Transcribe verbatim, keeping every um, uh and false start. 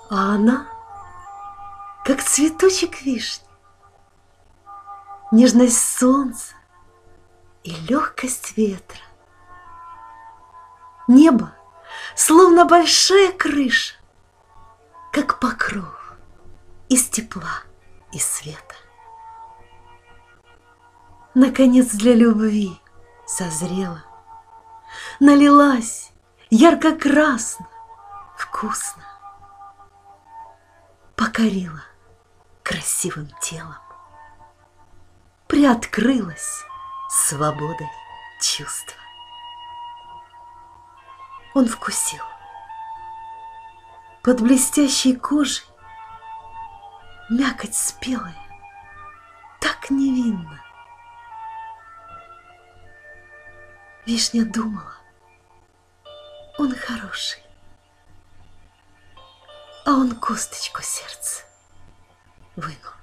А она, как цветочек вишни, нежность солнца и легкость ветра. Небо, словно большая крыша, как покров из тепла и света. Наконец для любви созрела, налилась ярко-красно, вкусно, покорила красивым телом, приоткрылась свободой чувства. Он вкусил под блестящей кожей мякоть спелая, так невинно. Вишня думала, он хороший, а он косточку сердца вынул.